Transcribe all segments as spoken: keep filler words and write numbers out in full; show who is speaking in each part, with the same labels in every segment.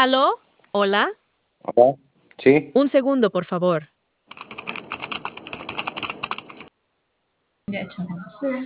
Speaker 1: ¿Aló? ¿Hola?
Speaker 2: Hola. Sí,
Speaker 1: Un segundo, por favor.
Speaker 3: Ya, chavos.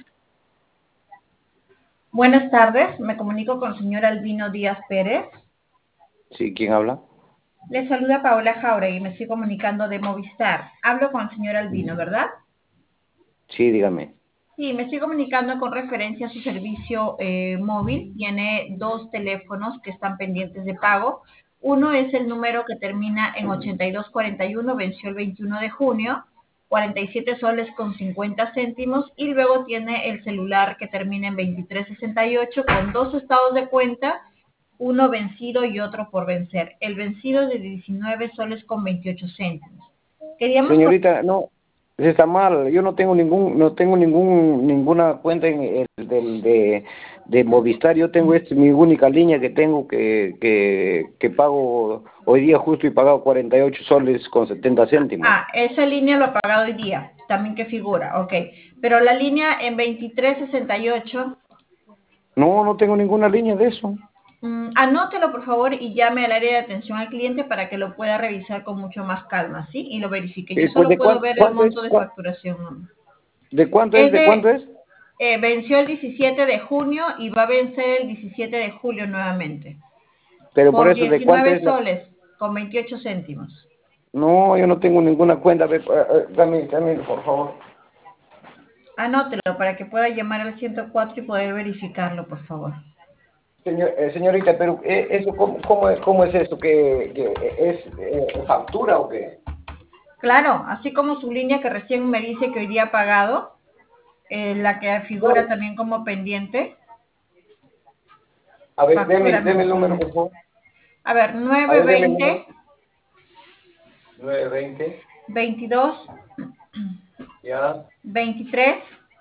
Speaker 3: Buenas tardes, me comunico con el señor Albino Díaz Pérez.
Speaker 2: sí, ¿quién habla?
Speaker 3: Le saluda Paola Jauregui y me estoy comunicando de Movistar. Hablo con el señor Albino, ¿verdad?
Speaker 2: Sí, dígame.
Speaker 3: Sí, me estoy comunicando con referencia a su servicio eh, móvil. Tiene dos teléfonos que están pendientes de pago. Uno es el número que termina en ochenta y dos cuarenta y uno, venció el veintiuno de junio, cuarenta y siete soles con cincuenta céntimos. Y luego tiene el celular que termina en veintitrés sesenta y ocho con dos estados de cuenta, uno vencido y otro por vencer. El vencido es de diecinueve soles con veintiocho céntimos. Queríamos...
Speaker 2: Señorita, no, está mal. Yo no tengo ningún, no tengo ningún, ninguna cuenta en el del de, de Movistar. Yo tengo esta mi única línea que tengo que, que, que pago hoy día justo y pagado cuarenta y ocho soles con setenta céntimos.
Speaker 3: Ah, esa línea lo ha pagado hoy día, también que figura, ok. Pero la línea en veintitrés sesenta y ocho,
Speaker 2: No, no tengo ninguna línea de eso.
Speaker 3: mmm, anótelo por favor y llame al área de atención al cliente para que lo pueda revisar con mucho más calma, ¿sí? Y lo verifique. Yo
Speaker 2: Eh, cu-
Speaker 3: solo
Speaker 2: ¿De
Speaker 3: puedo
Speaker 2: cuánto,
Speaker 3: ver el
Speaker 2: cuánto es?
Speaker 3: monto de
Speaker 2: cua-
Speaker 3: facturación, ¿no?
Speaker 2: ¿De cuánto es?
Speaker 3: Es
Speaker 2: ¿De
Speaker 3: de,
Speaker 2: cuánto es?
Speaker 3: eh, venció el diecisiete de junio y va a vencer el diecisiete de julio nuevamente.
Speaker 2: Pero por
Speaker 3: Por
Speaker 2: eso, ¿de cuánto
Speaker 3: diecinueve
Speaker 2: es la?
Speaker 3: soles con veintiocho céntimos.
Speaker 2: No, yo no tengo ninguna cuenta. Ve, eh, eh, Dame, dame, por favor.
Speaker 3: Anótelo para que pueda llamar al ciento cuatro y poder verificarlo, por favor.
Speaker 2: Señor, eh, señorita, pero eh, eso cómo, cómo, es, ¿cómo es eso? ¿Que, que es eh, factura o qué?
Speaker 3: Claro, así como su línea que recién me dice que hoy día ha pagado, eh, la que figura
Speaker 2: No.
Speaker 3: también como pendiente,
Speaker 2: A ver, deme,
Speaker 3: factura
Speaker 2: deme el número,
Speaker 3: mensual.
Speaker 2: por favor.
Speaker 3: A ver,
Speaker 2: A
Speaker 3: nueve
Speaker 2: ver, deme el número.
Speaker 3: veinte,
Speaker 2: nueve veinte,
Speaker 3: veintidós,
Speaker 2: ya,
Speaker 3: veintitrés,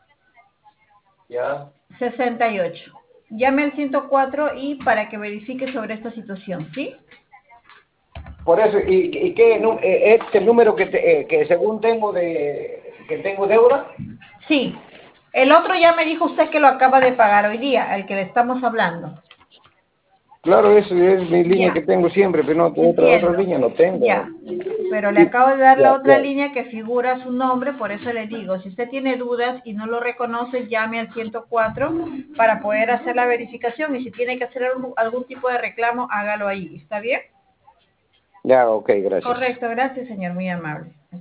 Speaker 2: ya.
Speaker 3: sesenta y ocho. Llame al ciento cuatro y para que verifique sobre esta situación, ¿sí?
Speaker 2: Por eso, ¿y, y qué nu- eh, este número que, te- eh, que según tengo de que tengo deuda?
Speaker 3: Sí. El otro ya me dijo usted que lo acaba de pagar hoy día, el que le estamos hablando.
Speaker 2: Claro, eso es mi línea
Speaker 3: Ya.
Speaker 2: que tengo siempre, pero no, otra, otra
Speaker 3: Entiendo,
Speaker 2: línea no tengo.
Speaker 3: ya, pero le
Speaker 2: Y,
Speaker 3: acabo de dar
Speaker 2: ya,
Speaker 3: la otra
Speaker 2: ya.
Speaker 3: línea que figura su nombre, por eso le digo, si usted tiene dudas y no lo reconoce, llame al ciento cuatro para poder hacer la verificación y si tiene que hacer algún, algún tipo de reclamo, hágalo ahí, ¿está bien?
Speaker 2: Ya, ok, gracias.
Speaker 3: Correcto, gracias señor, muy amable.